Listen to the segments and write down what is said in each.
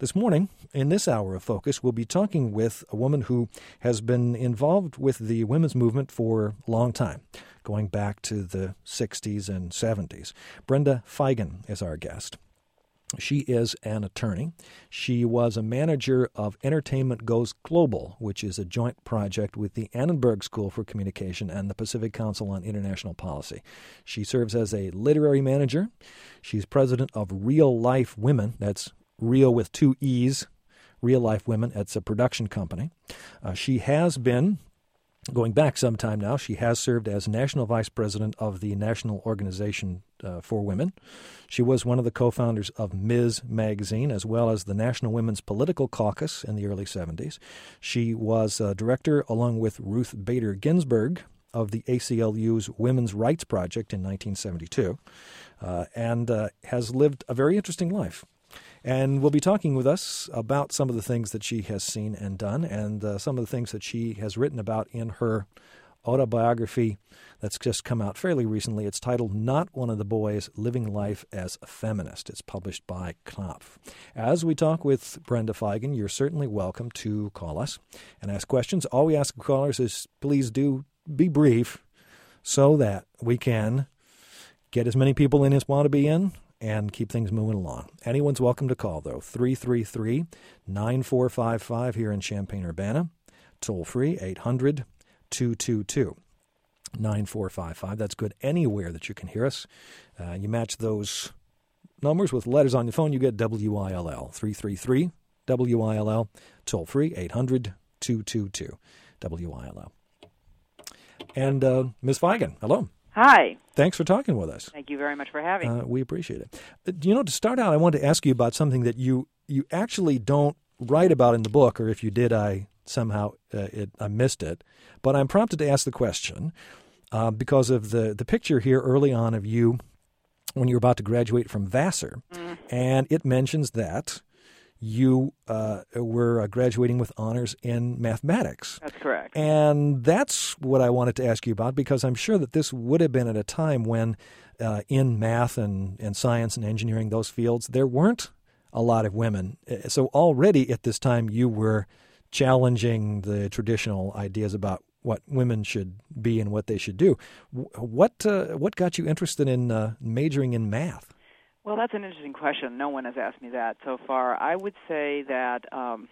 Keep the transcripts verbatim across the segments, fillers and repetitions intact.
This morning, in this hour of focus, we'll be talking with a woman who has been involved with the women's movement for a long time, going back to the sixties and seventies. Brenda Feigen is our guest. She is an attorney. She was a manager of Entertainment Goes Global, which is a joint project with the Annenberg School for Communication and the Pacific Council on International Policy. She serves as a literary manager. She's president of Real Life Women. That's Real with two E's, Real Life Women. It's a production company. Uh, she has been, going back some time now, she has served as national vice president of the National Organization uh, for Women. She was one of the co-founders of Miz Magazine, as well as the National Women's Political Caucus in the early seventies. She was uh, director, along with Ruth Bader Ginsburg, of the A C L U's Women's Rights Project in nineteen seventy-two, uh, and uh, has lived a very interesting life. And will be talking with us about some of the things that she has seen and done, and uh, some of the things that she has written about in her autobiography that's just come out fairly recently. It's titled Not One of the Boys, Living Life as a Feminist. It's published by Knopf. As we talk with Brenda Feigen, you're certainly welcome to call us and ask questions. All we ask callers is please do be brief so that we can get as many people in as want to be in and keep things moving along. Anyone's welcome to call, though. three three three, nine four five five here in Champaign-Urbana. Toll free, eight hundred, two two two, nine four five five. That's good anywhere that you can hear us. Uh, you match those numbers with letters on your phone, you get W I L L. three three three, W I L L. Toll free, eight hundred, two two two, W I L L. And uh, Miz Feigen, hello. Hi. Thanks for talking with us. Thank you very much for having me. Uh, we appreciate it. Uh, you know, to start out, I wanted to ask you about something that you, you actually don't write about in the book, or if you did, I somehow uh, it, I missed it. But I'm prompted to ask the question uh, because of the, the picture here early on of you when you were about to graduate from Vassar, mm. and it mentions that you uh, were uh, graduating with honors in mathematics. That's correct. And that's what I wanted to ask you about, because I'm sure that this would have been at a time when uh, in math and, and science and engineering, those fields, there weren't a lot of women. So already at this time you were challenging the traditional ideas about what women should be and what they should do. What, uh, what got you interested in uh, majoring in math? Well, that's an interesting question. No one has asked me that so far. I would say that um,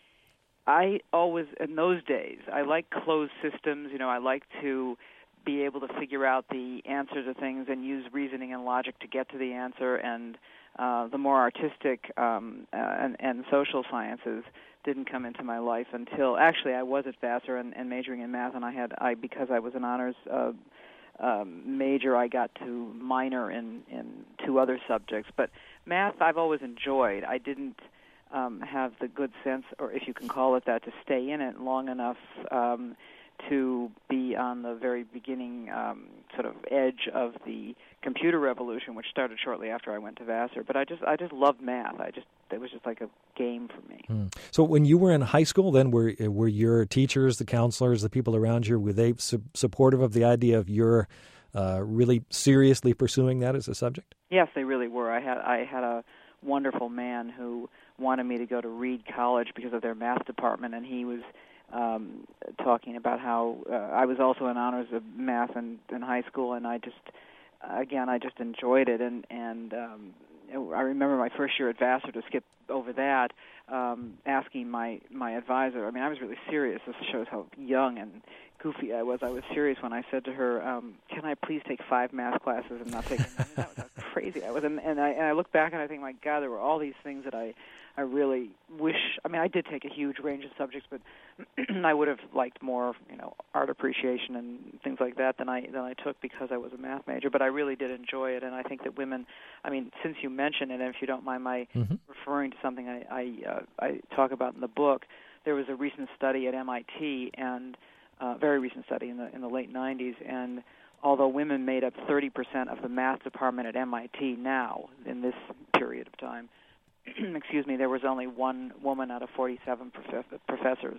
I always, in those days, I like closed systems. You know, I like to be able to figure out the answer to things and use reasoning and logic to get to the answer. And uh, the more artistic um, uh, and, and social sciences didn't come into my life until, actually, I was at Vassar and, and majoring in math, and I had, I because I was an honors uh Um, major, I got to minor in, in two other subjects. But math I've always enjoyed. I didn't um, have the good sense, or if you can call it that, to stay in it long enough um, to be on the very beginning um, sort of edge of the computer revolution, which started shortly after I went to Vassar. But I just I just loved math. I just it was just like a game for me. Hmm. So when you were in high school, then were were your teachers, the counselors, the people around you, were they su- supportive of the idea of your uh, really seriously pursuing that as a subject? Yes, they really were. I had I had a wonderful man who wanted me to go to Reed College because of their math department, and he was um, talking about how uh, I was also in honors of math in, in high school, and I just, again, I just enjoyed it, and and um, I remember my first year at Vassar, to skip over that, um, asking my, my advisor, I mean, I was really serious. This shows how young and goofy I was. I was serious when I said to her, um, can I please take five math classes and not take them? That was how crazy I was. And, and, I, and I look back and I think, my God, there were all these things that I, I really wish, I mean, I did take a huge range of subjects, but I would have liked more, you know, art appreciation and things like that than I than I took because I was a math major. But I really did enjoy it, and I think that women, I mean, since you mentioned it, and if you don't mind my mm-hmm. referring to something I I, uh, I talk about in the book, there was a recent study at M I T, and a uh, very recent study in the in the late nineties, and although women made up thirty percent of the math department at M I T now, in this period of time, excuse me, there was only one woman out of forty-seven prof- professors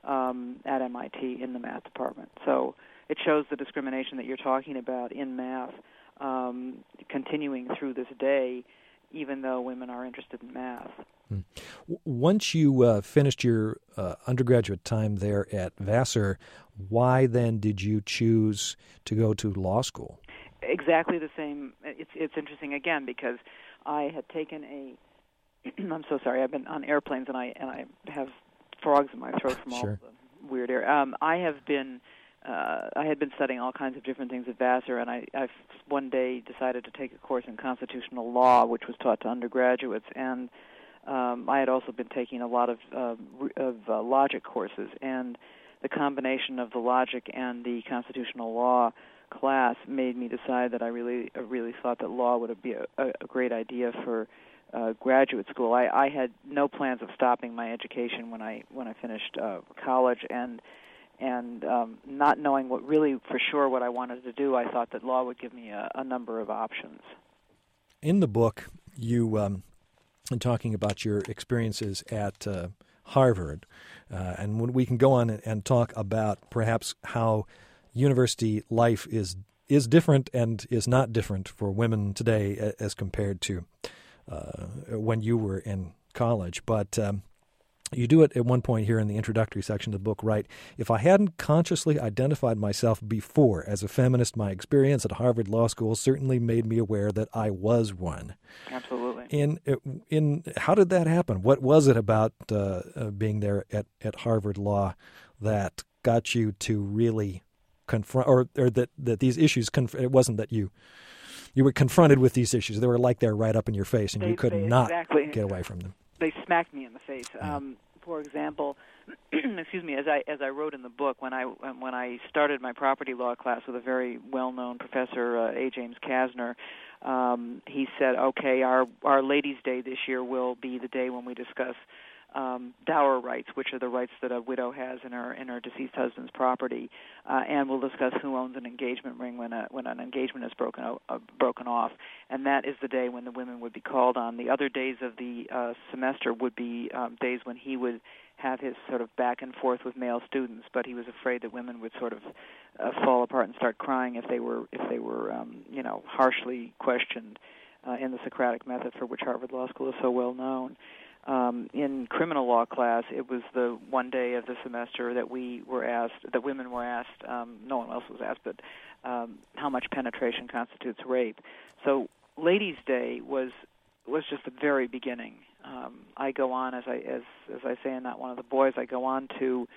um, at M I T in the math department. So it shows the discrimination that you're talking about in math um, continuing through this day. even though women are interested in math. Hmm. Once you uh, finished your uh, undergraduate time there at Vassar, why then did you choose to go to law school? Exactly the same. It's it's interesting again because I had taken a. I'm so sorry. I've been on airplanes and I and I have frogs in my throat from Sure. all the weird air. Um, I have been. Uh, I had been studying all kinds of different things at Vassar, and I I've one day decided to take a course in constitutional law, which was taught to undergraduates, and um, I had also been taking a lot of uh, of uh, logic courses, and the combination of the logic and the constitutional law class made me decide that I really uh, really thought that law would be a, a great idea for uh, graduate school. I, I had no plans of stopping my education when I when I finished uh, college, and and um, not knowing what really for sure what I wanted to do, I thought that law would give me a, a number of options. In the book, you um, in talking about your experiences at uh, Harvard, uh, and when we can go on and, and talk about perhaps how university life is is different and is not different for women today as compared to uh, when you were in college. But um, you do it at one point here in the introductory section of the book, right? If I hadn't consciously identified myself before as a feminist, my experience at Harvard Law School certainly made me aware that I was one. Absolutely. In in how did that happen? What was it about uh, uh, being there at, at Harvard Law that got you to really confront, or, or that, that these issues, conf- it wasn't that you you were confronted with these issues. They were like they're right up in your face, and they, you could they, not exactly. get away from them. They smacked me in the face. Yeah. Um, for example, excuse me, as I as I wrote in the book, when I when I started my property law class with a very well-known professor, uh, A. James Kasner, um, he said, "Okay, our our Ladies' Day this year will be the day when we discuss um, dower rights, which are the rights that a widow has in her in her deceased husband's property, uh, and we'll discuss who owns an engagement ring when a when an engagement is broken uh, broken off, and that is the day when the women would be called on. The other days of the uh, semester would be um, days when he would have his sort of back and forth with male students, but he was afraid that women would sort of uh, fall apart and start crying if they were if they were um, you know harshly questioned uh, in the Socratic method, for which Harvard Law School is so well known." Um, in criminal law class, it was the one day of the semester that we were asked, that women were asked, um, no one else was asked, but um, how much penetration constitutes rape. So Ladies' Day was was just the very beginning. Um, I go on, as I as as I say in Not One of the Boys, I go on to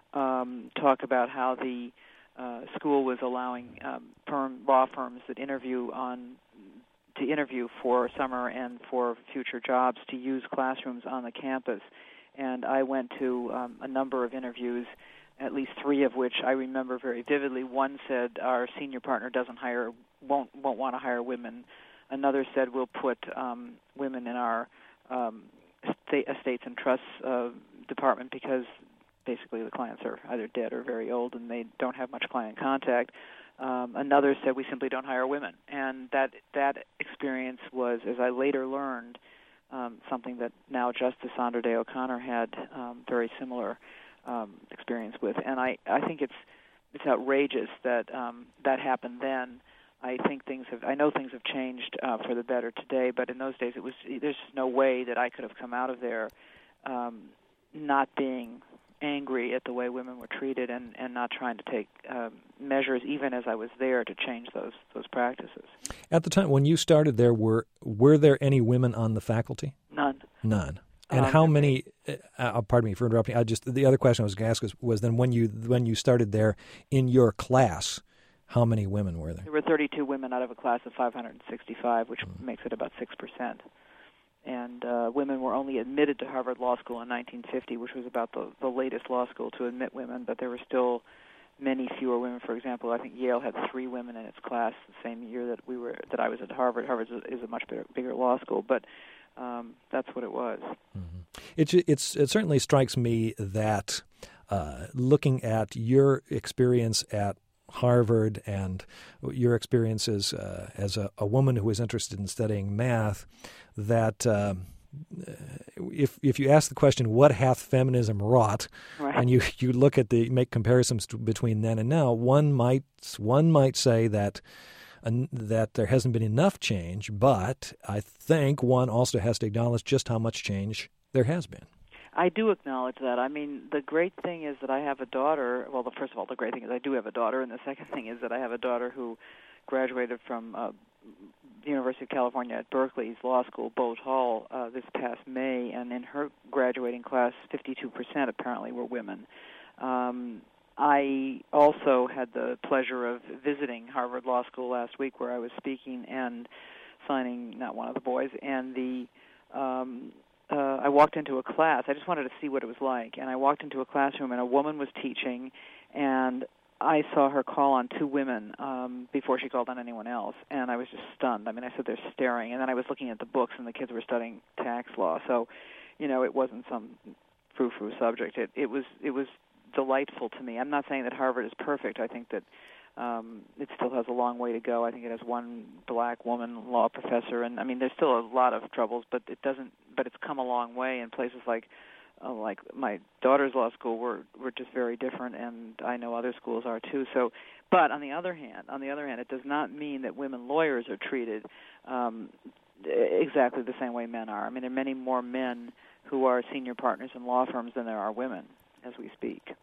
um, talk about how the uh, school was allowing um, firm, law firms that interview on to interview for summer and for future jobs to use classrooms on the campus. And I went to um, a number of interviews, at least three of which I remember very vividly. One said our senior partner doesn't hire, won't won't want to hire women. Another said we'll put um, women in our um, state, estates and trusts uh, department because basically the clients are either dead or very old and they don't have much client contact. Um, another said we simply don't hire women, and that that experience was, as I later learned, um, something that now Justice Sandra Day O'Connor had um, very similar um, experience with. And I, I think it's it's outrageous that um, that happened then. I think things have I know things have changed uh, for the better today, but in those days it was there's just no way that I could have come out of there um, not being angry at the way women were treated and, and not trying to take um, measures, even as I was there, to change those those practices. At the time when you started there, were were there any women on the faculty? None. None. And um, how many? Uh, pardon me for interrupting. I just the other question I was going to ask was, was then when you when you started there in your class, how many women were there? There were thirty-two women out of a class of five hundred sixty-five, which mm. makes it about six percent. And uh, women were only admitted to Harvard Law School in nineteen fifty, which was about the, the latest law school to admit women, but there were still many fewer women. For example, I think Yale had three women in its class the same year that we were that I was at Harvard. Harvard is a much bigger, bigger law school, but um, that's what it was. Mm-hmm. It, it's, it certainly strikes me that uh, looking at your experience at Harvard and your experiences uh, as a, a woman who was interested in studying math, that uh, if if you ask the question, what hath feminism wrought, right. and you, you look at the make comparisons to, between then and now, one might one might say that an, that there hasn't been enough change, but I think one also has to acknowledge just how much change there has been. I do acknowledge that. I mean, the great thing is that I have a daughter. Well, the first of all, the great thing is I do have a daughter, and the second thing is that I have a daughter who graduated from uh, the University of California at Berkeley's law school, Boat Hall, uh, this past May, and in her graduating class, fifty-two percent apparently were women. Um, I also had the pleasure of visiting Harvard Law School last week, where I was speaking and signing not one of the boys, and the um, uh, I walked into a class. I just wanted to see what it was like, and I walked into a classroom, and a woman was teaching, and I saw her call on two women um, before she called on anyone else, and I was just stunned. I mean, I stood there staring, and then I was looking at the books, and the kids were studying tax law. So, you know, it wasn't some frou-frou subject. It, it was it was delightful to me. I'm not saying that Harvard is perfect. I think that um, it still has a long way to go. I think it has one black woman law professor, and I mean, there's still a lot of troubles, but it doesn't. But it's come a long way in places like. Uh, like my daughter's law school, we're we're just very different, and I know other schools are too. So, but on the other hand, on the other hand, it does not mean that women lawyers are treated um, exactly the same way men are. I mean, there are many more men who are senior partners in law firms than there are women as we speak.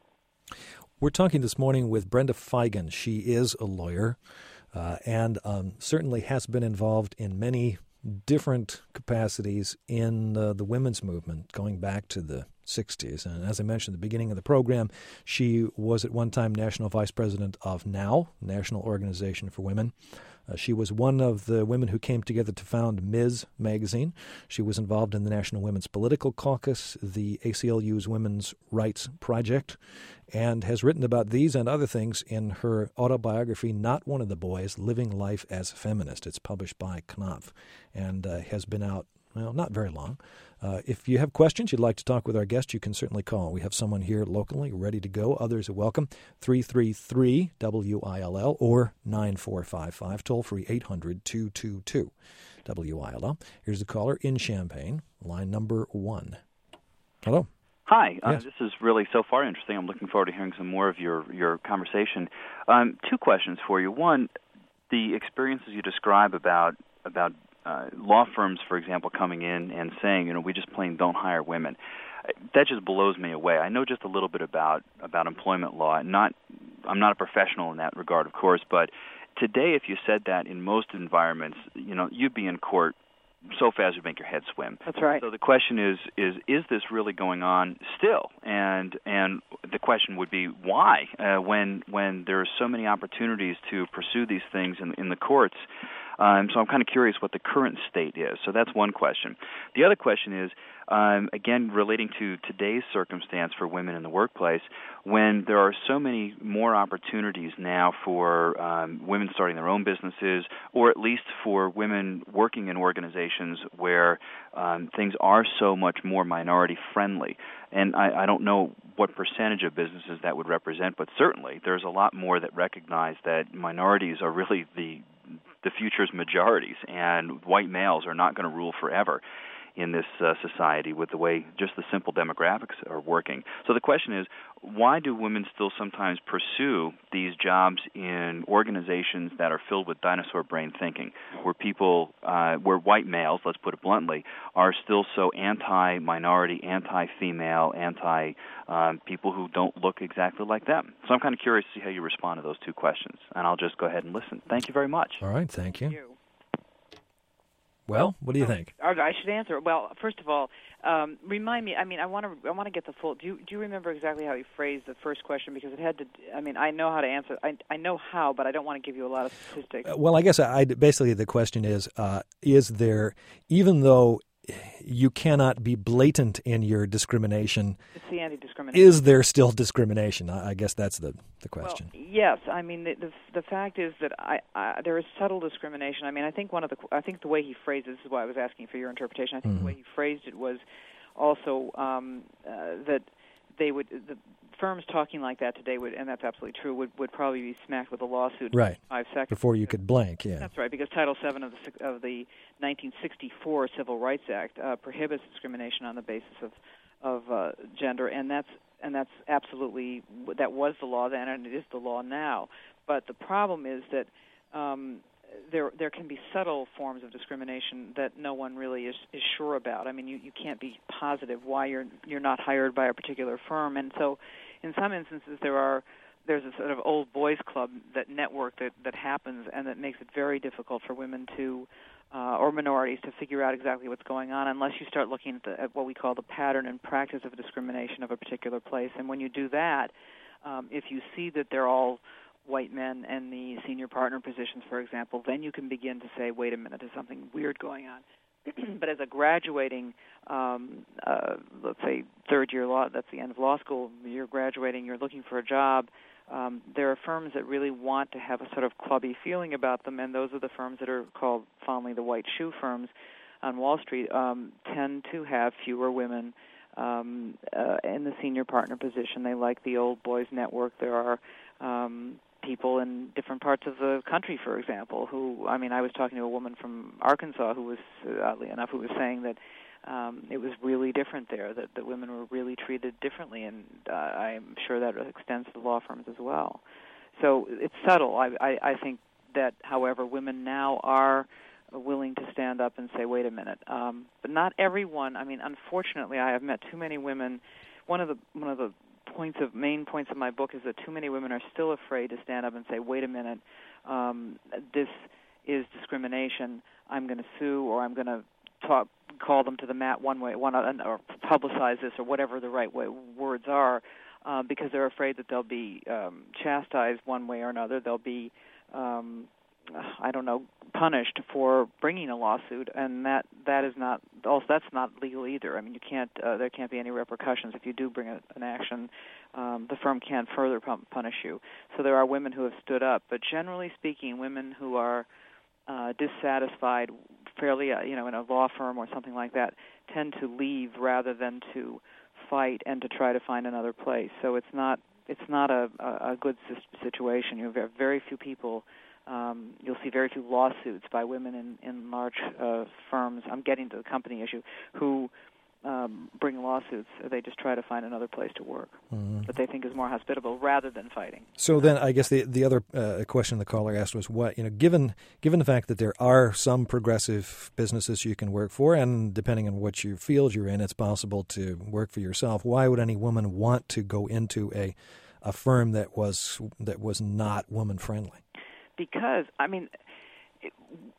We're talking this morning with Brenda Feigen. She is a lawyer uh, and um, certainly has been involved in many different capacities in uh, the women's movement going back to the sixties. And as I mentioned at the beginning of the program, she was at one time national vice president of NOW, National Organization for Women. Uh, she was one of the women who came together to found Miz Magazine. She was involved in the National Women's Political Caucus, the A C L U's Women's Rights Project, and has written about these and other things in her autobiography, Not One of the Boys, Living Life as a Feminist. It's published by Knopf and uh, has been out, well, not very long. Uh, if you have questions, you'd like to talk with our guest, you can certainly call. We have someone here locally ready to go. Others are welcome. three three three W I L L or nine four five five, toll free eight hundred two two two W I L L. Here's the caller in Champaign, line number one. Hello. Hi. Uh, yes. This is really so far interesting. I'm looking forward to hearing some more of your, your conversation. Um, two questions for you. One, the experiences you describe about about Uh, law firms, for example, coming in and saying, you know, we just plain don't hire women. That just blows me away. I know just a little bit about about employment law. Not, I'm not a professional in that regard, of course, but today, if you said that in most environments, you know, you'd be in court so fast you'd make your head swim. That's right. So the question is, is is this really going on still? And and the question would be why? Uh, when when there are so many opportunities to pursue these things in in the courts. Um, so I'm kind of curious what the current state is. So that's one question. The other question is, um, again, relating to today's circumstance for women in the workplace, when there are so many more opportunities now for um, women starting their own businesses, or at least for women working in organizations where um, things are so much more minority-friendly. And I, I don't know what percentage of businesses that would represent, but certainly there's a lot more that recognize that minorities are really the the future's majorities, and white males are not going to rule forever in this uh, society with the way just the simple demographics are working. So the question is, why do women still sometimes pursue these jobs in organizations that are filled with dinosaur brain thinking, where people, uh, where white males, let's put it bluntly, are still so anti-minority, anti-female, anti-people um, who don't look exactly like them? So I'm kind of curious to see how you respond to those two questions, and I'll just go ahead and listen. Thank you very much. All right, thank you. Thank you. Well, what do you think? I should answer. Well, first of all, um, remind me. I mean, I want to. I want to get the full. Do you do you remember exactly how you phrased the first question? Because it had to. I mean, I know how to answer. I I know how, but I don't want to give you a lot of statistics. Uh, well, I guess I, I basically the question is: uh, is there, even though you cannot be blatant in your discrimination, it's the anti-discrimination. Is there still discrimination? I, I guess that's the, the question. Well, yes, I mean the, the the fact is that I, I there is subtle discrimination. I mean, I think one of the I think the way he phrased it, this is why I was asking for your interpretation. I think mm-hmm. the way he phrased it was also um, uh, that they would the firms talking like that today would, and that's absolutely true, would, would probably be smacked with a lawsuit right. in five seconds. Before you could blink, yeah. That's right, because Title seven of the of the nineteen sixty-four Civil Rights Act uh, prohibits discrimination on the basis of of uh, gender, and that's and that's absolutely that was the law then, and it is the law now. But the problem is that um, there there can be subtle forms of discrimination that no one really is, is sure about. I mean, you, you can't be positive why you're you're not hired by a particular firm, and so in some instances there are there's a sort of old boys club that network that, that happens, and that makes it very difficult for women to uh, or minorities to figure out exactly what's going on unless you start looking at, the, at what we call the pattern and practice of discrimination of a particular place. And when you do that, um, if you see that they're all white men in the senior partner positions, for example, then you can begin to say, wait a minute, there's something weird going on. But as a graduating, um, uh, let's say third-year law, that's the end of law school, you're graduating, you're looking for a job, um, there are firms that really want to have a sort of clubby feeling about them, and those are the firms that are called fondly the white shoe firms on Wall Street, um, tend to have fewer women um, uh, in the senior partner position. They like the old boys network. There are um, people in different parts of the country, for example, who, I mean, I was talking to a woman from Arkansas who was, oddly enough, who was saying that um, it was really different there, that, that women were really treated differently, and uh, I'm sure that extends to law firms as well. So it's subtle. I, I, I think that, however, women now are willing to stand up and say, wait a minute. Um, but not everyone. I mean, unfortunately, I have met too many women. One of the one of the points of main points of my book is that too many women are still afraid to stand up and say, wait a minute, um, this is discrimination. I'm going to sue, or I'm going to talk, call them to the mat one way, one or publicize this, or whatever the right way words are, uh, because they're afraid that they'll be um, chastised one way or another. They'll be um, I don't know, punished for bringing a lawsuit, and that that is not also that's not legal either. I mean, you can't uh, there can't be any repercussions if you do bring a, an action. Um, the firm can't further punish you. So there are women who have stood up, but generally speaking, women who are uh, dissatisfied, fairly uh, you know, in a law firm or something like that, tend to leave rather than to fight and to try to find another place. So it's not it's not a, a, a good situation. You have very few people. Um, you'll see very few lawsuits by women in, in large uh, firms. I'm getting to the company issue, who um, bring lawsuits. They just try to find another place to work mm-hmm. that they think is more hospitable rather than fighting. So then I guess the the other uh, question the caller asked was what, you know, given given the fact that there are some progressive businesses you can work for, and depending on what your field you're in, it's possible to work for yourself, why would any woman want to go into a a firm that was that was not woman-friendly? Because, I mean, it,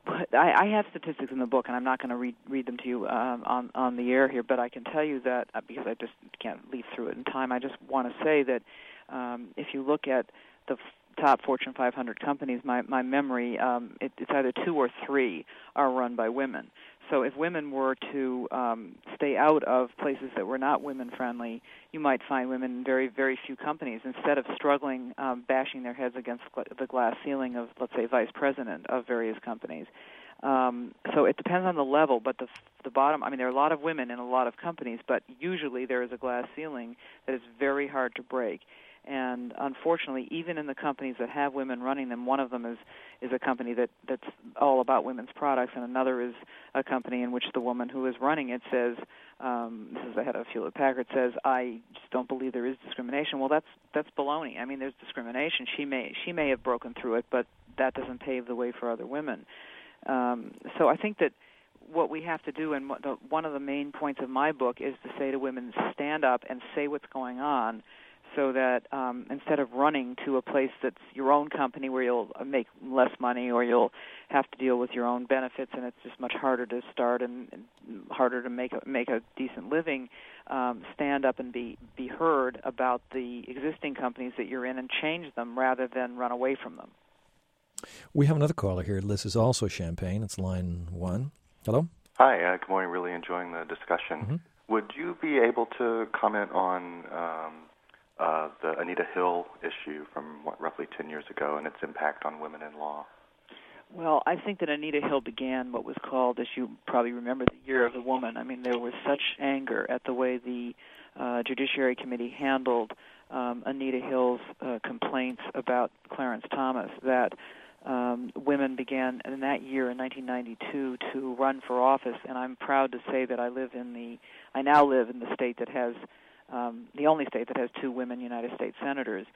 I, I have statistics in the book, and I'm not going to read read them to you um, on, on the air here, but I can tell you that, uh, because I just can't leaf through it in time, I just want to say that um, if you look at the f- top Fortune five hundred companies, my, my memory, um, it, it's either two or three are run by women. So if women were to um, stay out of places that were not women-friendly, you might find women in very, very few companies, instead of struggling, um, bashing their heads against the glass ceiling of, let's say, vice president of various companies. Um, so it depends on the level, but the the bottom, I mean, there are a lot of women in a lot of companies, but usually there is a glass ceiling that is very hard to break. And unfortunately, even in the companies that have women running them, one of them is, is a company that, that's all about women's products, and another is a company in which the woman who is running it says, um, this is the head of Hewlett-Packard, says, I just don't believe there is discrimination. Well, that's that's baloney. I mean, there's discrimination. She may she may have broken through it, but that doesn't pave the way for other women. Um, so I think that what we have to do, and what the, one of the main points of my book is to say to women, stand up and say what's going on, so that um, instead of running to a place that's your own company where you'll make less money, or you'll have to deal with your own benefits, and it's just much harder to start and, and harder to make a, make a decent living, um, stand up and be, be heard about the existing companies that you're in and change them rather than run away from them. We have another caller here. This is also Champaign. It's line one. Hello? Hi, uh, good morning. Really enjoying the discussion. Mm-hmm. Would you be able to comment on um, uh, the Anita Hill issue from what, roughly ten years ago, and its impact on women in law? Well, I think that Anita Hill began what was called, as you probably remember, the Year of the Woman. I mean, there was such anger at the way the uh, Judiciary Committee handled um, Anita Hill's uh, complaints about Clarence Thomas that um, women began in that year, in nineteen ninety-two, to run for office. And I'm proud to say that I live in the, I now live in the state that has, um, the only state that has two women United States senators.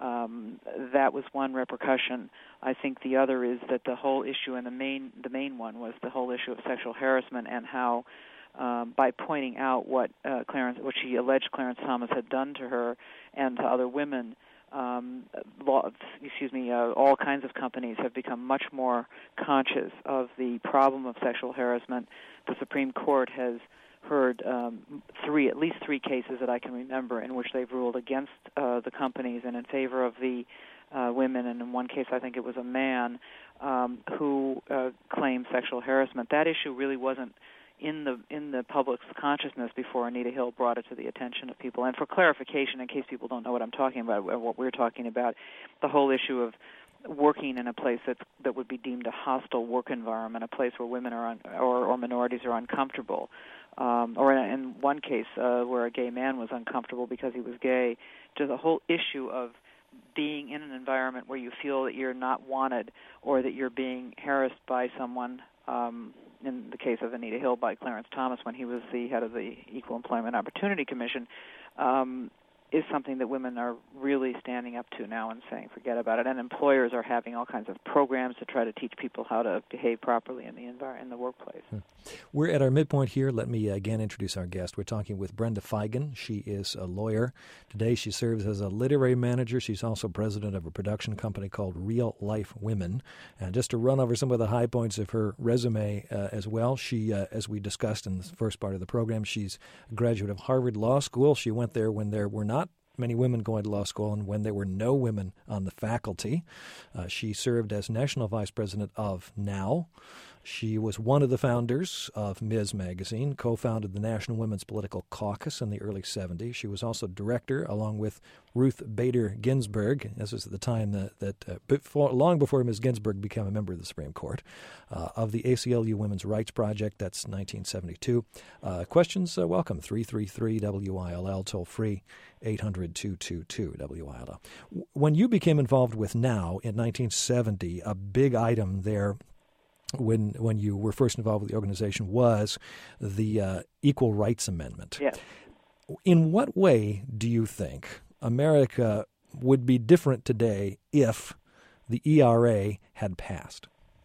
Um, that was one repercussion. I think the other is that the whole issue, and the main the main one was the whole issue of sexual harassment, and how um, by pointing out what uh, Clarence, what she alleged Clarence Thomas had done to her and to other women, um, law, excuse me, uh, all kinds of companies have become much more conscious of the problem of sexual harassment. The Supreme Court has heard um, three, at least three cases that I can remember in which they've ruled against uh, the companies and in favor of the uh, women. And in one case, I think it was a man um, who uh, claimed sexual harassment. That issue really wasn't in the in the public's consciousness before Anita Hill brought it to the attention of people. And for clarification, in case people don't know what I'm talking about, what we're talking about, the whole issue of working in a place that that would be deemed a hostile work environment, a place where women are un, or, or minorities are uncomfortable. Um, or in, in one case uh, where a gay man was uncomfortable because he was gay, to the whole issue of being in an environment where you feel that you're not wanted or that you're being harassed by someone, um, in the case of Anita Hill, by Clarence Thomas when he was the head of the Equal Employment Opportunity Commission, um, is something that women are really standing up to now and saying forget about it. And employers are having all kinds of programs to try to teach people how to behave properly in the envir- in the workplace. Hmm. We're at our midpoint here. Let me again introduce our guest. We're talking with Brenda Feigen. She is a lawyer. Today she serves as a literary manager. She's also president of a production company called Real Life Women. And just to run over some of the high points of her resume uh, as well, she, uh, as we discussed in the first part of the program, she's a graduate of Harvard Law School. She went there when there were not many women going to law school and when there were no women on the faculty. Uh, she served as national vice president of NOW. She was one of the founders of Miz Magazine, co-founded the National Women's Political Caucus in the early seventies. She was also director, along with Ruth Bader Ginsburg. This was at the time that, that uh, before, long before Miz Ginsburg became a member of the Supreme Court, uh, of the A C L U Women's Rights Project. That's nineteen seventy-two. Uh, questions, uh, welcome. three three three W I L L, toll free, eight hundred two two two W I L L. When you became involved with NOW in nineteen seventy, a big item there when when you were first involved with the organization was the uh, Equal Rights Amendment. Yes. In what way do you think America would be different today if the E R A had passed?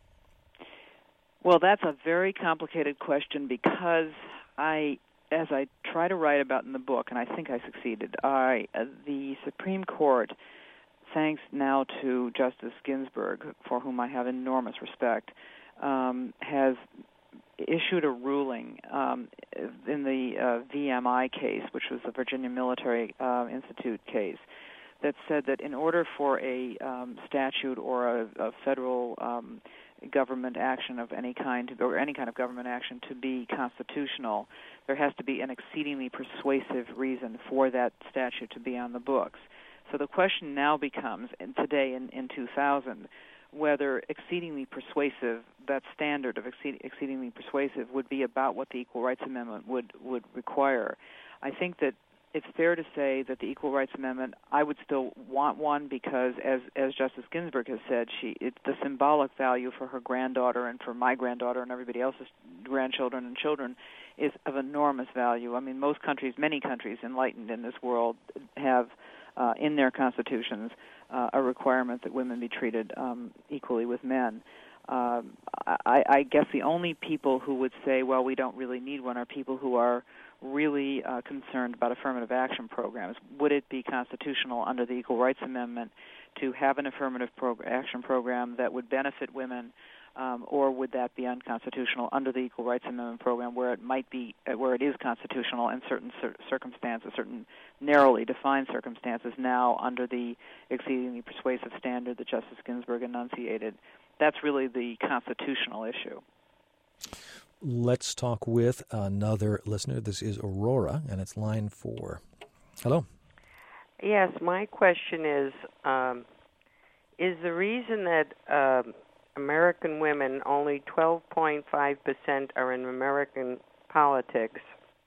Well, that's a very complicated question because I, as I try to write about in the book, and I think I succeeded, I uh, the Supreme Court, thanks now to Justice Ginsburg, for whom I have enormous respect, Um, has issued a ruling um, in the uh, V M I case, which was the Virginia Military uh, Institute case, that said that in order for a um, statute or a, a federal um, government action of any kind, or any kind of government action to be constitutional, there has to be an exceedingly persuasive reason for that statute to be on the books. So the question now becomes, and today in, in two thousand, whether exceedingly persuasive, that standard of exceed, exceedingly persuasive, would be about what the Equal Rights Amendment would, would require. I think that it's fair to say that the Equal Rights Amendment, I would still want one because, as as Justice Ginsburg has said, she it's the symbolic value for her granddaughter and for my granddaughter and everybody else's grandchildren and children is of enormous value. I mean, most countries, many countries enlightened in this world have uh, in their constitutions uh, a requirement that women be treated um, equally with men. Um, I, I guess the only people who would say, well, we don't really need one, are people who are really uh, concerned about affirmative action programs. Would it be constitutional under the Equal Rights Amendment to have an affirmative prog- action program that would benefit women, um, or would that be unconstitutional under the Equal Rights Amendment program, where it might be, uh, where it is constitutional in certain cir- circumstances, certain narrowly defined circumstances, now under the exceedingly persuasive standard that Justice Ginsburg enunciated? That's really the constitutional issue. Let's talk with another listener. This is Aurora, and it's line four. Hello. Yes, my question is, um, is the reason that uh, American women, only twelve point five percent are in American politics,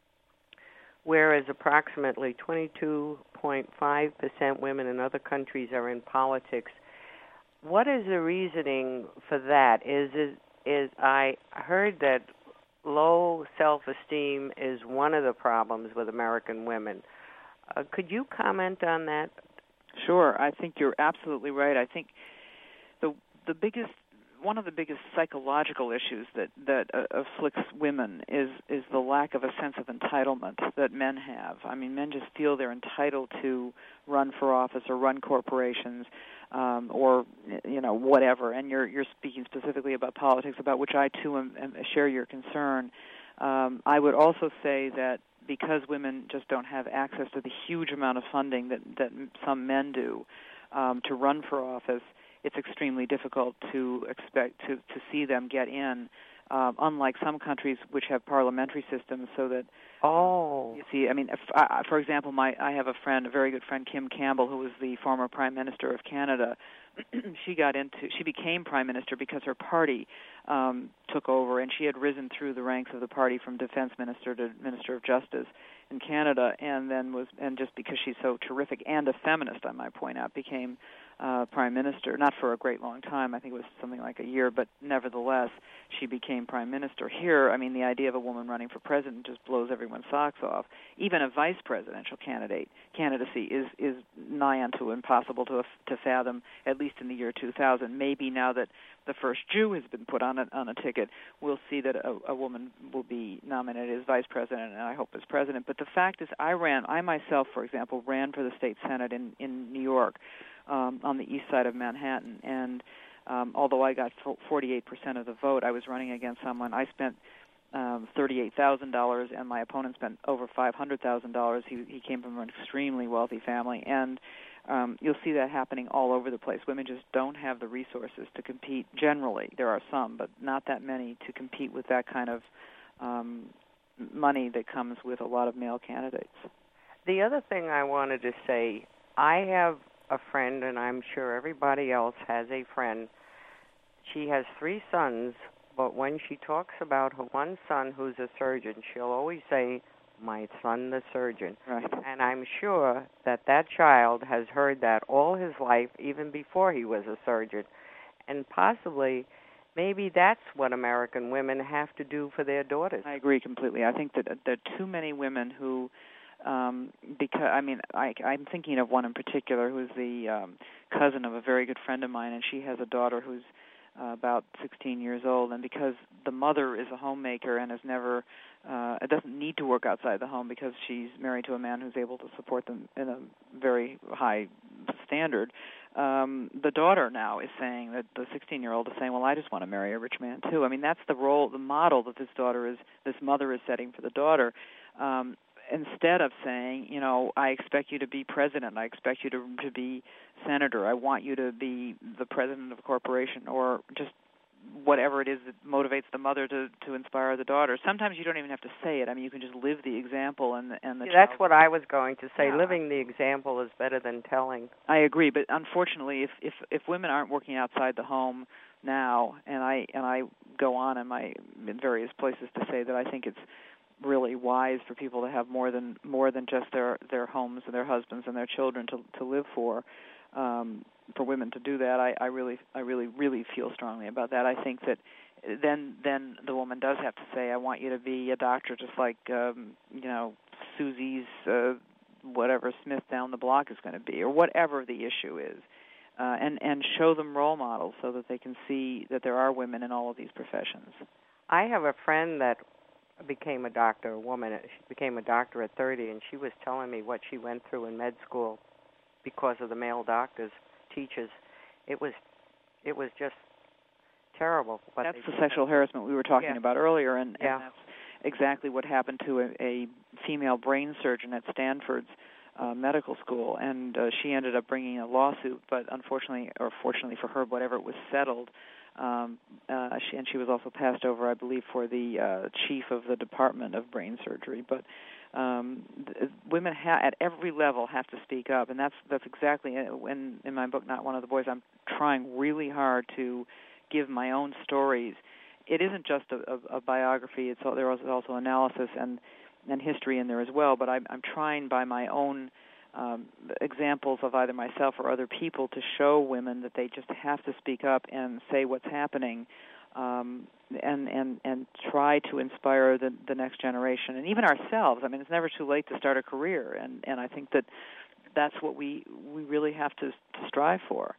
whereas approximately twenty-two point five percent women in other countries are in politics, what is the reasoning for that? Is is, is I heard that low self-esteem is one of the problems with American women. Uh, could you comment on that? Sure, I think you're absolutely right. I think the the biggest one of the biggest psychological issues that that uh, afflicts women is is the lack of a sense of entitlement that men have. I mean, men just feel they're entitled to run for office or run corporations, um, or you know whatever. And you're you're speaking specifically about politics, about which I too am, am, share your concern. Um, I would also say that because women just don't have access to the huge amount of funding that that some men do um, to run for office, it's extremely difficult to expect to, to see them get in, uh, unlike some countries which have parliamentary systems so that, oh. you see, I mean, if, uh, for example, my I have a friend, a very good friend, Kim Campbell, who was the former Prime Minister of Canada. She got into, she became Prime Minister because her party um, took over, and she had risen through the ranks of the party from Defense Minister to Minister of Justice in Canada, and then was, and just because she's so terrific and a feminist, I might point out, became Uh, prime minister, not for a great long time. I think it was something like a year, but nevertheless, she became prime minister. Here, I mean, the idea of a woman running for president just blows everyone's socks off. Even a vice presidential candidate candidacy is is nigh unto impossible to to fathom, at least in the year two thousand. Maybe now that the first Jew has been put on a, on a ticket, we'll see that a, a woman will be nominated as vice president, and I hope as president. But the fact is, I ran, I myself, for example, ran for the state senate in, in New York, Um, on the east side of Manhattan, and um, although I got forty-eight percent of the vote, I was running against someone. I spent um, thirty-eight thousand dollars, and my opponent spent over five hundred thousand dollars. He, he came from an extremely wealthy family, and um, you'll see that happening all over the place. Women just don't have the resources to compete. Generally, there are some, but not that many to compete with that kind of um, money that comes with a lot of male candidates. The other thing I wanted to say, I have a friend, and I'm sure everybody else has a friend. She has three sons, but when she talks about her one son who's a surgeon, she'll always say, "My son, the surgeon." Right. And I'm sure that that child has heard that all his life, even before he was a surgeon. And possibly, maybe that's what American women have to do for their daughters. I agree completely. I think that there are too many women who Um, because I mean, I, I'm thinking of one in particular who's the um, cousin of a very good friend of mine, and she has a daughter who's uh, about sixteen years old. And because the mother is a homemaker and has never, uh, doesn't need to work outside the home because she's married to a man who's able to support them in a very high standard. Um, the daughter now is saying that the sixteen-year-old is saying, "Well, I just want to marry a rich man too." I mean, that's the role, the model that this daughter is, this mother is setting for the daughter. Um, Instead of saying, you know, I expect you to be president, I expect you to to be senator, I want you to be the president of a corporation, or just whatever it is that motivates the mother to, to inspire the daughter. Sometimes you don't even have to say it. I mean, you can just live the example, and the, and the See, child. That's what I was going to say. Yeah. Living the example is better than telling. I agree, but unfortunately, if, if if women aren't working outside the home now, and I and I go on in my in various places to say that I think it's really wise for people to have more than more than just their their homes and their husbands and their children to to live for. Um, for women to do that, I, I really I really really feel strongly about that. I think that then then the woman does have to say, I want you to be a doctor, just like um, you know Susie's uh, whatever Smith down the block is going to be, or whatever the issue is. Uh, and, and show them role models so that they can see that there are women in all of these professions. I have a friend that became a doctor, a woman. She became a doctor at thirty, and she was telling me what she went through in med school because of the male doctors, teachers. It was, it was just terrible. What that's they the sexual harassment we were talking yeah. about earlier, and, yeah. and that's exactly what happened to a, a female brain surgeon at Stanford's uh, medical school, and uh, she ended up bringing a lawsuit, but unfortunately, or fortunately for her, whatever, it was settled. Um, uh, she, and she was also passed over, I believe, for the uh, chief of the Department of Brain Surgery. But um, th- women ha- at every level have to speak up, and that's that's exactly in in my book, Not One of the Boys. I'm trying really hard to give my own stories. It isn't just a, a, a biography; it's there is also analysis and and history in there as well. But I'm, I'm trying by my own Um, examples of either myself or other people to show women that they just have to speak up and say what's happening, um, and, and and try to inspire the, the next generation and even ourselves. I mean, it's never too late to start a career, and, and I think that that's what we we really have to to strive for.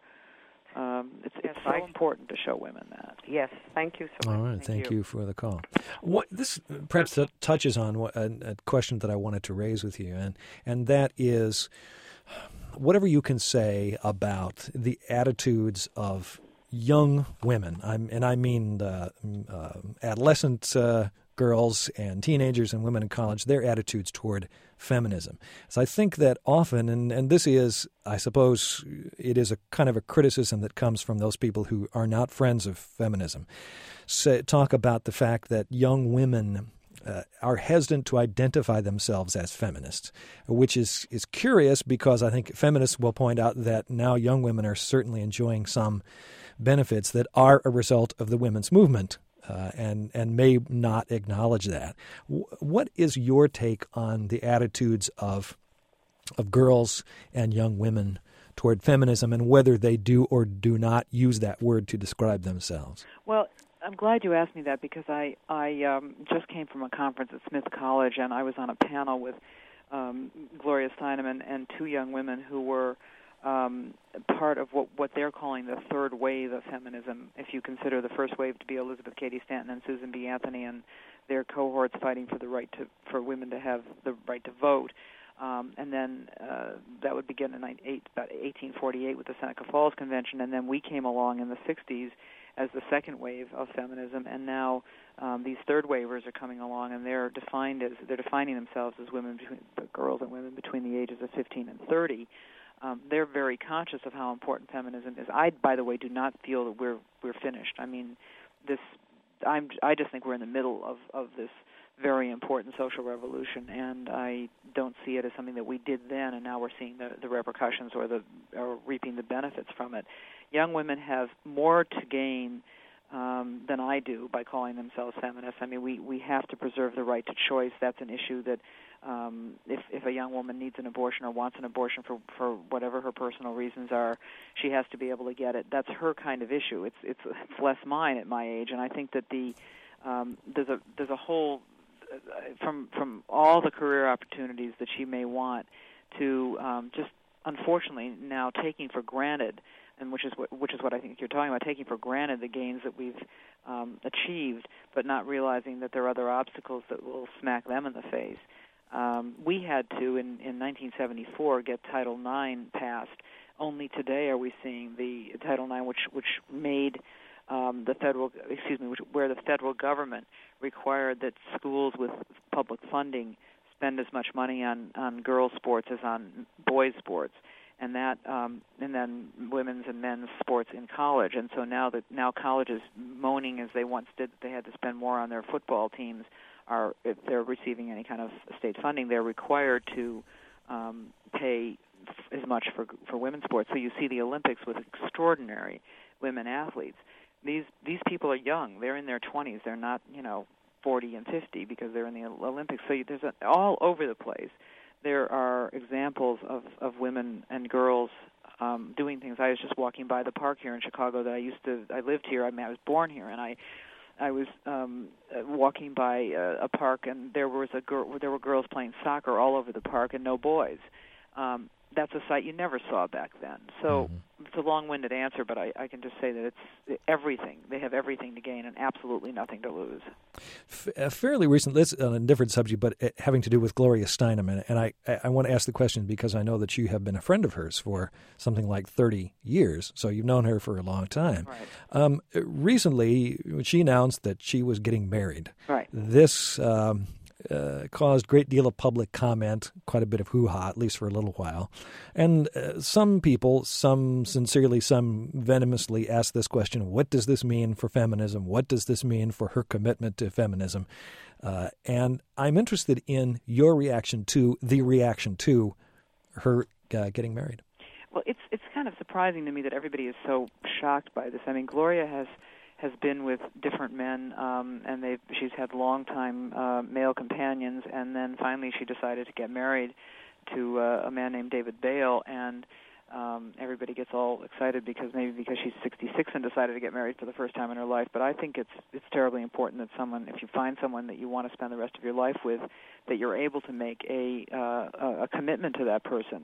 Um, it's yes, it's so I, important to show women that. Yes, thank you so much. All right, thank, thank you. you for the call. What, this perhaps t- touches on what, a, a question that I wanted to raise with you, and and that is, whatever you can say about the attitudes of young women, I'm, and I mean uh, uh, adolescent uh, girls and teenagers and women in college, their attitudes toward feminism. So I think that often, and, and this is, I suppose, it is a kind of a criticism that comes from those people who are not friends of feminism, say, talk about the fact that young women uh, are hesitant to identify themselves as feminists, which is, is curious because I think feminists will point out that now young women are certainly enjoying some benefits that are a result of the women's movement. Uh, and and may not acknowledge that. W- what is your take on the attitudes of of girls and young women toward feminism, and whether they do or do not use that word to describe themselves? Well, I'm glad you asked me that because I I um, just came from a conference at Smith College, and I was on a panel with um, Gloria Steinem and, and two young women who were Um, part of what, what they're calling the third wave of feminism, if you consider the first wave to be Elizabeth Cady Stanton and Susan B. Anthony and their cohorts fighting for the right to for women to have the right to vote. Um, and then uh, that would begin in about eighteen forty-eight with the Seneca Falls Convention, and then we came along in the sixties as the second wave of feminism, and now um, these third wavers are coming along, and they're defined as they're defining themselves as women between girls and women between the ages of fifteen and thirty. Um, they're very conscious of how important feminism is. I, by the way, do not feel that we're we're finished. I mean, this. I'm. I just think we're in the middle of, of this very important social revolution, and I don't see it as something that we did then, and now we're seeing the, the repercussions or the or reaping the benefits from it. Young women have more to gain um, than I do by calling themselves feminists. I mean, we, we have to preserve the right to choice. That's an issue that. Um, if, if a young woman needs an abortion or wants an abortion for, for whatever her personal reasons are, she has to be able to get it. That's her kind of issue. It's it's, it's less mine at my age, and I think that the um, there's a there's a whole uh, from from all the career opportunities that she may want to um, just unfortunately now taking for granted, and which is what which is what I think you're talking about, taking for granted the gains that we've um, achieved, but not realizing that there are other obstacles that will smack them in the face. Um, we had to, in, in nineteen seventy-four, get Title nine passed. Only today are we seeing the Title nine, which which made um, the federal, excuse me, which, where the federal government required that schools with public funding spend as much money on, on girls' sports as on boys' sports, and that um, and then women's and men's sports in college. And so now that now colleges, moaning as they once did, that they had to spend more on their football teams. Are, if they're receiving any kind of state funding, they're required to um, pay f- as much for for women's sports. So you see the Olympics with extraordinary women athletes. These these people are young; they're in their twenties. They're not, you know, forty and fifty because they're in the Olympics. So there's a, all over the place. There are examples of, of women and girls um, doing things. I was just walking by the park here in Chicago that I used to. I lived here. I mean, I was born here, and I. I was um, walking by a, a park, and there was a girl. There were girls playing soccer all over the park, and no boys. Um, that's a sight you never saw back then. So mm-hmm. It's a long-winded answer, but I, I can just say that it's everything. They have everything to gain and absolutely nothing to lose. F- uh, fairly recent, let's on a different subject, but uh, having to do with Gloria Steinem, and, and I, I want to ask the question because I know that you have been a friend of hers for something like thirty years, so you've known her for a long time. Right. Um, recently, she announced that she was getting married. Right. This um, uh, caused a great deal of public comment, quite a bit of hoo-ha, at least for a little while. And uh, some people, some sincerely, some venomously ask this question, what does this mean for feminism? What does this mean for her commitment to feminism? Uh, and I'm interested in your reaction to the reaction to her uh, getting married. Well, it's it's kind of surprising to me that everybody is so shocked by this. I mean, Gloria has has been with different men, um, and they've she's had longtime uh, male companions, and then finally she decided to get married to uh, a man named David Bale, and um, everybody gets all excited because maybe because she's sixty-six and decided to get married for the first time in her life. But I think it's it's terribly important that someone, if you find someone that you want to spend the rest of your life with, that you're able to make a uh, a commitment to that person.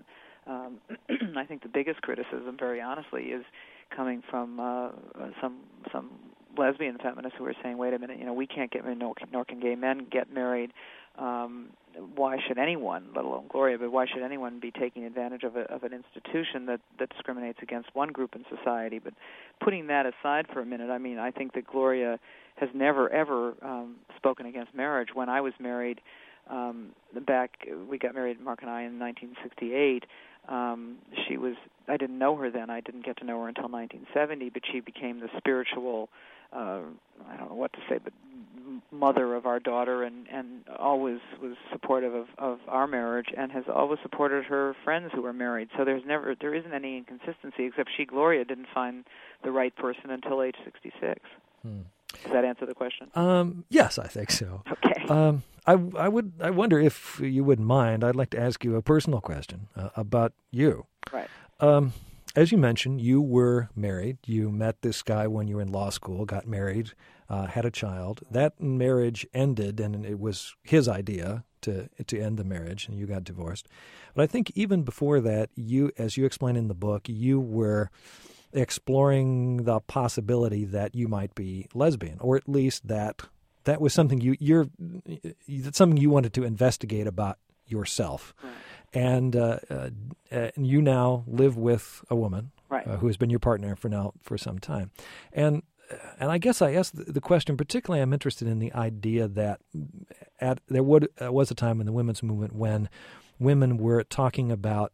Um, I think the biggest criticism, very honestly, is coming from uh, some some lesbian feminists who are saying, "Wait a minute, you know, we can't get married, nor, nor can gay men get married. Um, why should anyone, let alone Gloria, but why should anyone be taking advantage of, a, of an institution that, that discriminates against one group in society?" But putting that aside for a minute, I mean, I think that Gloria has never, ever um, spoken against marriage. When I was married, um, back, we got married, Mark and I, in nineteen sixty-eight, um, she was, I didn't know her then. I didn't get to know her until nineteen seventy, but she became the spiritual, uh, I don't know what to say, but mother of our daughter, and, and always was supportive of, of our marriage, and has always supported her friends who are married. So there's never, there isn't any inconsistency, except she, Gloria, didn't find the right person until age sixty-six. Hmm. Does that answer the question? Um, yes, I think so. Okay. Um, I, I would, I wonder if you wouldn't mind. I'd like to ask you a personal question uh, about you. Right. Um, as you mentioned, you were married. You met this guy when you were in law school, got married, uh, had a child. That marriage ended, and it was his idea to to end the marriage, and you got divorced. But I think even before that, you, as you explain in the book, you were exploring the possibility that you might be lesbian, or at least that that was something you you're that's something you wanted to investigate about yourself. Right. And uh, uh, and you now live with a woman, right, uh, who has been your partner for now for some time. And and I guess I asked the, the question, particularly I'm interested in the idea that at there would, uh, was a time in the women's movement when women were talking about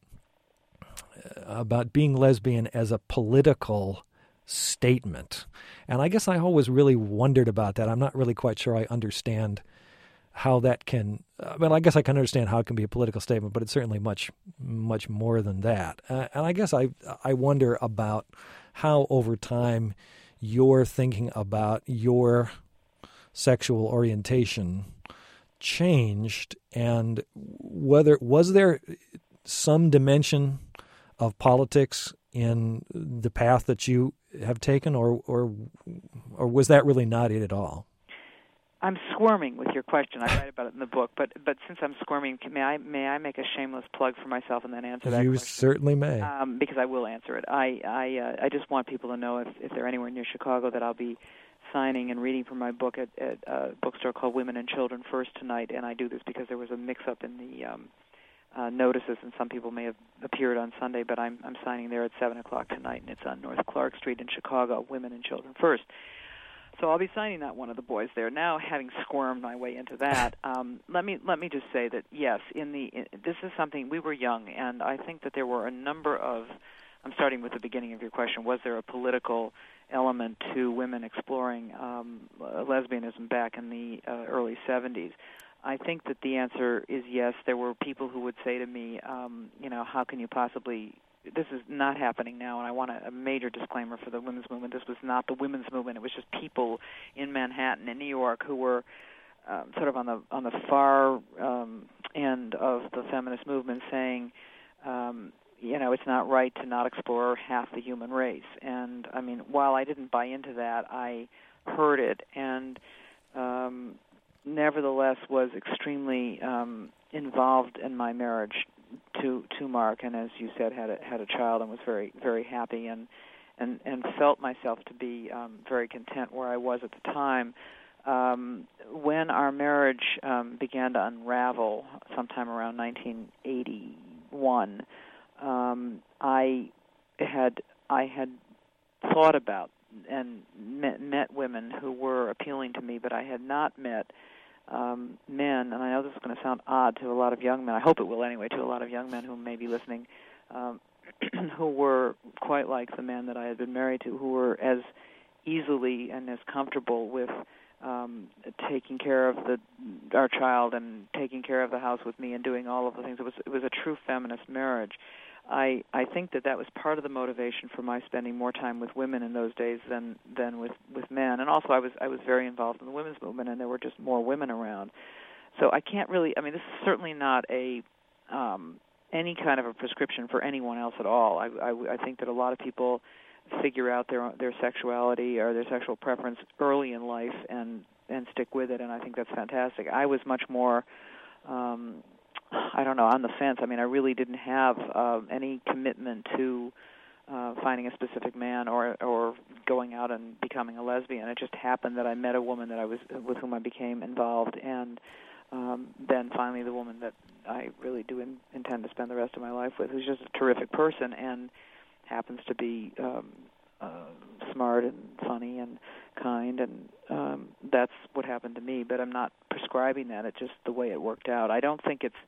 about being lesbian as a political statement. And I guess I always really wondered about that. I'm not really quite sure I understand how that can, uh, well, I guess I can understand how it can be a political statement, but it's certainly much, much more than that. Uh, and I guess I, I wonder about how over time your thinking about your sexual orientation changed, and whether, was there some dimension of politics in the path that you have taken, or or or was that really not it at all? I'm squirming with your question. I write about it in the book, but but since I'm squirming, may I may I make a shameless plug for myself and then answer that you question? You certainly may. Um, because I will answer it. I I uh, I just want people to know, if if they're anywhere near Chicago, that I'll be signing and reading from my book at, at a bookstore called Women and Children First tonight, and I do this because there was a mix-up in the um, uh, notices, and some people may have appeared on Sunday, but I'm I'm signing there at seven o'clock tonight, and it's on North Clark Street in Chicago, Women and Children First. So I'll be signing that one of the boys there. Now, having squirmed my way into that, um, let me let me just say that yes, in the in, this is something, we were young, and I think that there were a number of. I'm starting with the beginning of your question. Was there a political element to women exploring um, lesbianism back in the uh, early seventies? I think that the answer is yes. There were people who would say to me, um, you know, how can you possibly, this is not happening now, and I want a, a major disclaimer for the women's movement. This was not the women's movement. It was just people in Manhattan and New York who were um, sort of on the on the far um, end of the feminist movement saying, um, you know, it's not right to not explore half the human race. And, I mean, while I didn't buy into that, I heard it, and um, nevertheless was extremely um, involved in my marriage to to Mark, and as you said, had a, had a child and was very, very happy, and and, and felt myself to be um, very content where I was at the time. Um, when our marriage um, began to unravel sometime around nineteen eighty-one, um, I had I had thought about and met, met women who were appealing to me, but I had not met Um, men, and I know this is going to sound odd to a lot of young men, I hope it will anyway, to a lot of young men who may be listening, um, who were quite like the man that I had been married to, who were as easily and as comfortable with um, taking care of the our child and taking care of the house with me and doing all of the things. It was it was a true feminist marriage. I, I think that that was part of the motivation for my spending more time with women in those days than than with, with men. And also I was I was very involved in the women's movement, and there were just more women around. So I can't really, I mean, this is certainly not a um, any kind of a prescription for anyone else at all. I, I, I think that a lot of people figure out their their sexuality or their sexual preference early in life and, and stick with it, and I think that's fantastic. I was much more... Um, I don't know, on the fence. I mean, I really didn't have uh, any commitment to uh, finding a specific man or or going out and becoming a lesbian. It just happened that I met a woman that I was with whom I became involved, and um, then finally the woman that I really do in, intend to spend the rest of my life with, who's just a terrific person and happens to be um, uh, smart and funny and kind, and um, that's what happened to me. But I'm not prescribing that. It's just the way it worked out. I don't think it's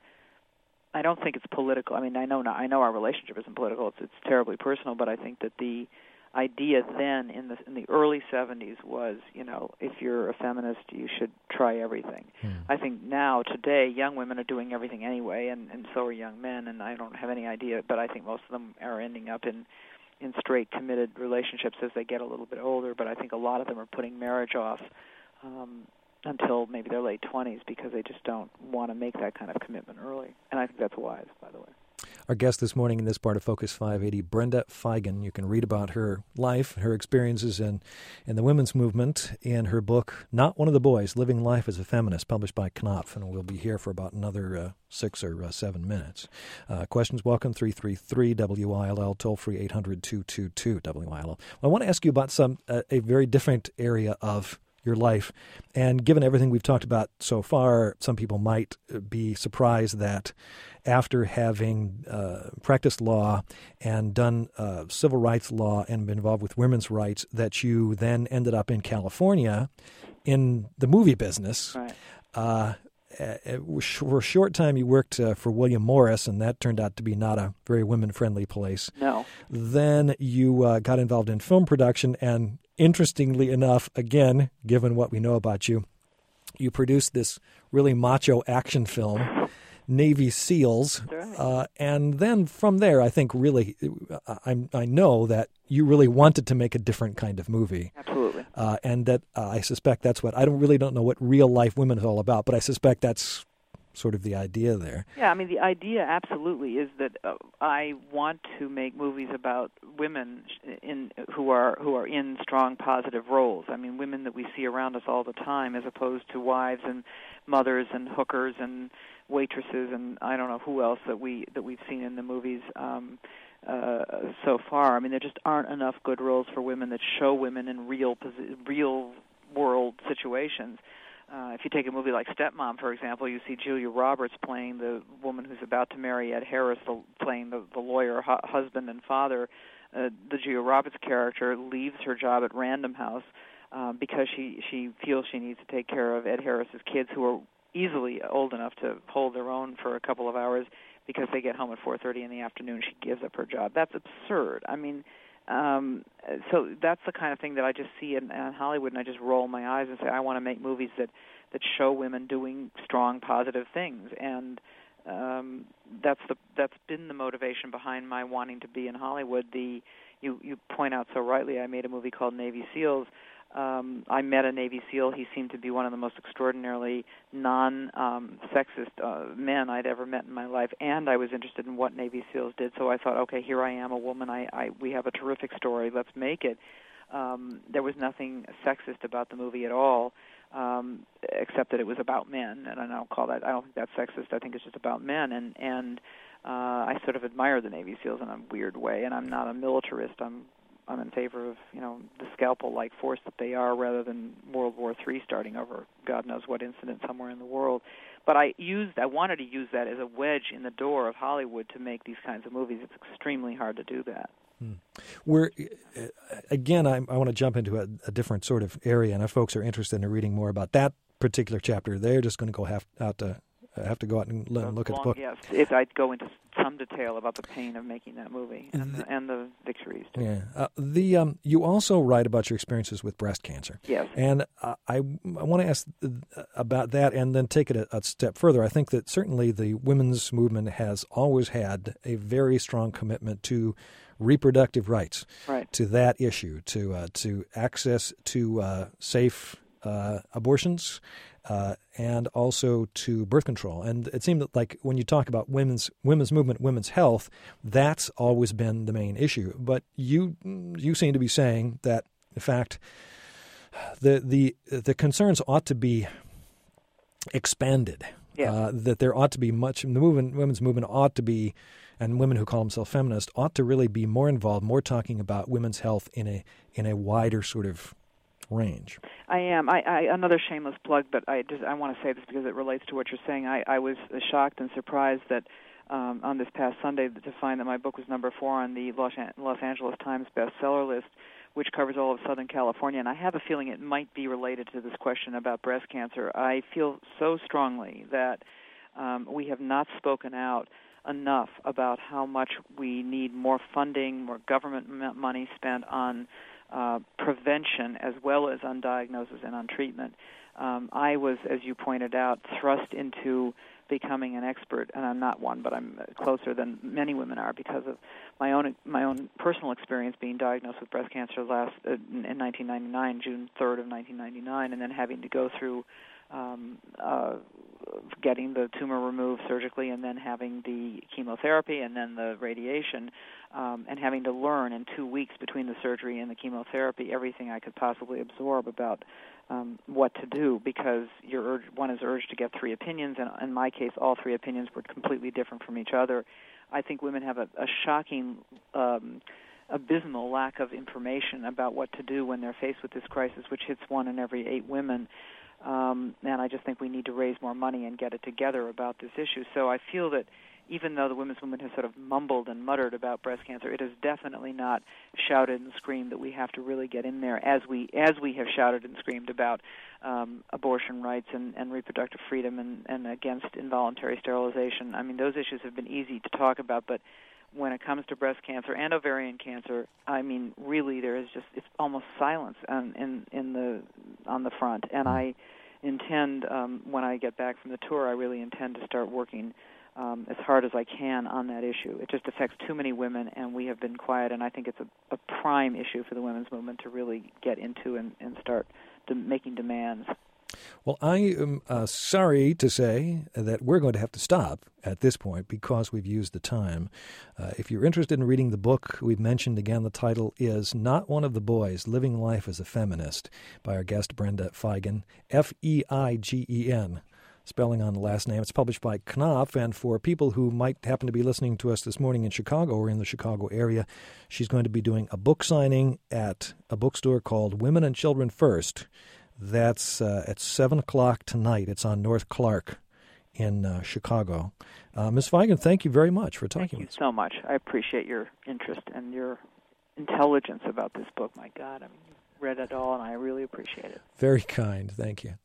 I don't think it's political. I mean, I know not, I know our relationship isn't political. It's, it's terribly personal. But I think that the idea then in the in the early seventies was, you know, if you're a feminist, you should try everything. Hmm. I think now, today, young women are doing everything anyway, and, and so are young men. And I don't have any idea, but I think most of them are ending up in in straight, committed relationships as they get a little bit older. But I think a lot of them are putting marriage off Um, until maybe their late twenties because they just don't want to make that kind of commitment early. And I think that's wise, by the way. Our guest this morning in this part of Focus five eighty, Brenda Feigen. You can read about her life, her experiences in, in the women's movement in her book, Not One of the Boys, Living Life as a Feminist, published by Knopf. And we'll be here for about another uh, six or uh, seven minutes. Uh, questions welcome, three three three W I L L, toll-free eight hundred two two two W I L L. Well, I want to ask you about some uh, a very different area of your life. And given everything we've talked about so far, some people might be surprised that after having uh, practiced law and done uh, civil rights law and been involved with women's rights, that you then ended up in California in the movie business. Right. Uh, for a short time, you worked uh, for William Morris, and that turned out to be not a very women-friendly place. No. Then you uh, got involved in film production, and interestingly enough, again, given what we know about you, you produced this really macho action film, Navy SEALs. Right. Uh, and then from there, I think really, I, I know that you really wanted to make a different kind of movie. Absolutely. Uh, and that uh, I suspect that's what, I don't really don't know what real life women is all about, but I suspect that's sort of the idea there. Yeah, I mean, the idea absolutely is that uh, I want to make movies about women in who are who are in strong, positive roles. I mean, women that we see around us all the time, as opposed to wives and mothers and hookers and waitresses and I don't know who else that we that we've seen in the movies um, uh, so far. I mean, there just aren't enough good roles for women that show women in real real world situations. Uh, if you take a movie like Stepmom, for example, you see Julia Roberts playing the woman who's about to marry Ed Harris, the, playing the, the lawyer hu- husband and father. Uh, the Julia Roberts character leaves her job at Random House uh, because she, she feels she needs to take care of Ed Harris's kids, who are easily old enough to hold their own for a couple of hours because they get home at four thirty in the afternoon. She gives up her job. That's absurd. I mean, um, so that's the kind of thing that I just see in, in Hollywood, and I just roll my eyes and say, I want to make movies that, that show women doing strong, positive things. And um, that's the that's been the motivation behind my wanting to be in Hollywood. The you you point out so rightly, I made a movie called Navy SEALs. Um, I met a Navy SEAL. He seemed to be one of the most extraordinarily non-sexist um, uh, men I'd ever met in my life, and I was interested in what Navy SEALs did. So I thought, okay, here I am, a woman. I, I we have a terrific story. Let's make it. Um, there was nothing sexist about the movie at all, um, except that it was about men, and I don't call that. I don't think that's sexist. I think it's just about men, and and uh, I sort of admire the Navy SEAls in a weird way. And I'm not a militarist. I'm I'm in favor of, you know, the scalpel-like force that they are, rather than World War Three starting over God knows what incident somewhere in the world. But I used, I wanted to use that as a wedge in the door of Hollywood to make these kinds of movies. It's extremely hard to do that. Hmm. We're, again, I, I want to jump into a, a different sort of area, and if folks are interested in reading more about that particular chapter, they're just going to go have, out to I have to go out and so look long, at the book. Yes, if I'd go into some detail about the pain of making that movie and the, and the victories too. Yeah, uh, the um, you also write about your experiences with breast cancer. Yes, and uh, I I want to ask about that, and then take it a, a step further. I think that certainly the women's movement has always had a very strong commitment to reproductive rights, right. to that issue, to uh, to access to uh, safe uh, abortions. Uh, and also to birth control. And it seemed like when you talk about women's women's movement, women's health, that's always been the main issue. But you you seem to be saying that, in fact, the the the concerns ought to be expanded Yeah. Uh, that there ought to be much, the movement, women's movement ought to be, and women who call themselves feminists ought to really be more involved, more talking about women's health in a in a wider sort of range. I am. I, I another shameless plug, but I just I want to say this because it relates to what you're saying. I, I was shocked and surprised that um, on this past Sunday to find that my book was number four on the Los, Los Angeles Times bestseller list, which covers all of Southern California. And I have a feeling it might be related to this question about breast cancer. I feel so strongly that um, we have not spoken out enough about how much we need more funding, more government m- money spent on uh, prevention as well as on diagnosis and on treatment. Um, I was, as you pointed out, thrust into becoming an expert, and I'm not one, but I'm closer than many women are because of my own my own personal experience being diagnosed with breast cancer last uh, in nineteen ninety-nine, June third of nineteen ninety-nine, and then having to go through um, uh, getting the tumor removed surgically, and then having the chemotherapy, and then the radiation, um, and having to learn in two weeks between the surgery and the chemotherapy everything I could possibly absorb about um, what to do, because you're urged, one is urged to get three opinions, and in my case, all three opinions were completely different from each other. I think women have a, a shocking, um, abysmal lack of information about what to do when they're faced with this crisis, which hits one in every eight women. Um, and I just think we need to raise more money and get it together about this issue. So I feel that even though the women's movement has sort of mumbled and muttered about breast cancer, it has definitely not shouted and screamed that we have to really get in there, as we as we have shouted and screamed about um, abortion rights and, and reproductive freedom and, and against involuntary sterilization. I mean, those issues have been easy to talk about, but when it comes to breast cancer and ovarian cancer, I mean, really, there is just it's almost silence on, in in the on the front. And I intend, um, when I get back from the tour, I really intend to start working um, as hard as I can on that issue. It just affects too many women, and we have been quiet. And I think it's a, a prime issue for the women's movement to really get into and, and start de- making demands. Well, I am uh, sorry to say that we're going to have to stop at this point because we've used the time. Uh, if you're interested in reading the book we've mentioned, again, the title is Not One of the Boys, Living Life as a Feminist, by our guest Brenda Feigen, F E I G E N, spelling on the last name. It's published by Knopf, and for people who might happen to be listening to us this morning in Chicago or in the Chicago area, she's going to be doing a book signing at a bookstore called Women and Children First. That's uh, at seven o'clock tonight. It's on North Clark in uh, Chicago. Uh, Miz Feigen, thank you very much for talking with us. Thank you so much. I appreciate your interest and your intelligence about this book. My God, I mean, you've read it all, and I really appreciate it. Very kind. Thank you.